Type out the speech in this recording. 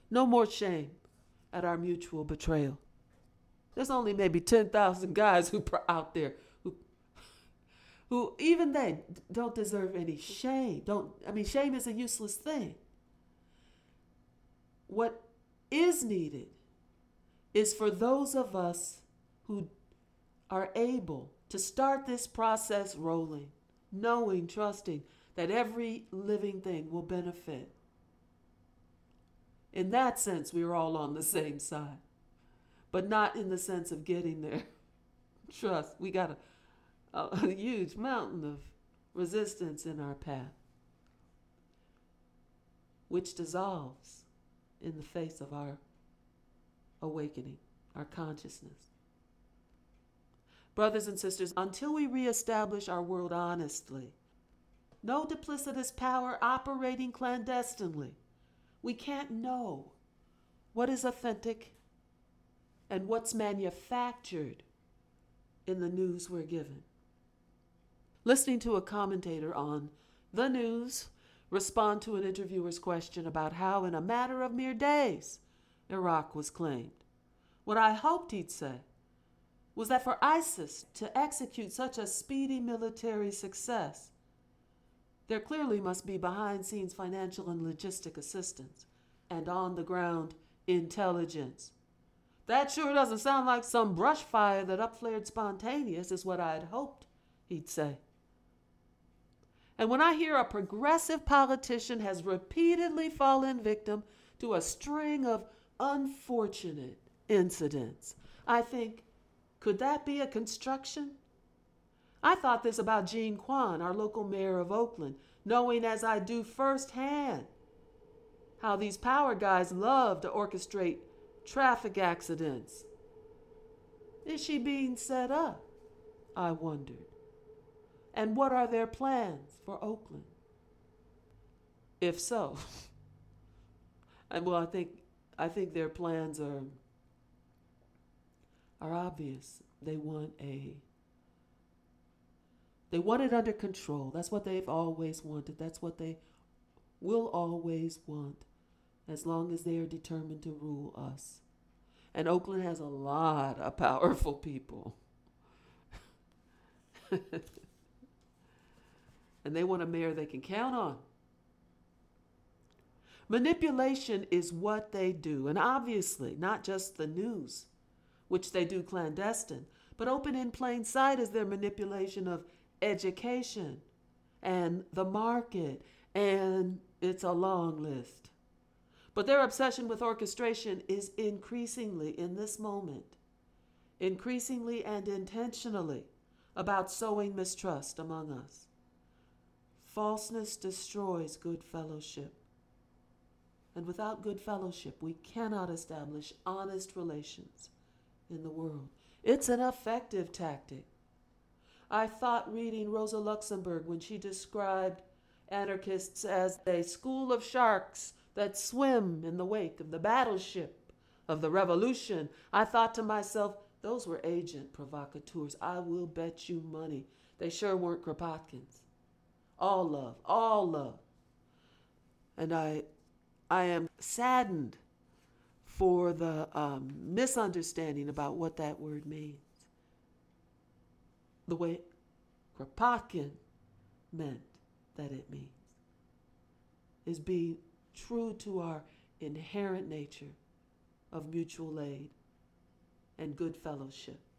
No more shame at our mutual betrayal. There's only maybe 10,000 guys out there who even they don't deserve any shame. Shame is a useless thing. What is needed is for those of us who are able to start this process rolling, knowing, trusting that every living thing will benefit. In that sense, we are all on the same side, but not in the sense of getting there. Trust, we got a huge mountain of resistance in our path, which dissolves in the face of our awakening, our consciousness. Brothers and sisters, until we reestablish our world honestly, no duplicitous power operating clandestinely, we can't know what is authentic and what's manufactured in the news we're given. Listening to a commentator on the news respond to an interviewer's question about how in a matter of mere days Iraq was claimed, what I hoped he'd say was that for ISIS to execute such a speedy military success, there clearly must be behind-scenes financial and logistic assistance and on-the-ground intelligence. That sure doesn't sound like some brush fire that upflared spontaneous, is what I'd hoped he'd say. And when I hear a progressive politician has repeatedly fallen victim to a string of unfortunate incidents, I think, could that be a construction? I thought this about Jean Quan, our local mayor of Oakland, knowing as I do firsthand how these power guys love to orchestrate traffic accidents. Is she being set up? I wondered. And what are their plans for Oakland? If so, I think their plans are obvious. They want it under control. That's what they've always wanted. That's what they will always want as long as they are determined to rule us. And Oakland has a lot of powerful people. And they want a mayor they can count on. Manipulation is what they do. And obviously, not just the news, which they do clandestine, but open in plain sight is their manipulation of education and the market, and it's a long list. But their obsession with orchestration is increasingly, in this moment, increasingly and intentionally about sowing mistrust among us. Falseness destroys good fellowship. And without good fellowship, we cannot establish honest relations in the world. It's an effective tactic. I thought reading Rosa Luxemburg when she described anarchists as a school of sharks that swim in the wake of the battleship of the revolution. I thought to myself, those were agent provocateurs. I will bet you money they sure weren't Kropotkins. All love, all love. And I am saddened for the misunderstanding about what that word means. The way Kropotkin meant that it means is being true to our inherent nature of mutual aid and good fellowship.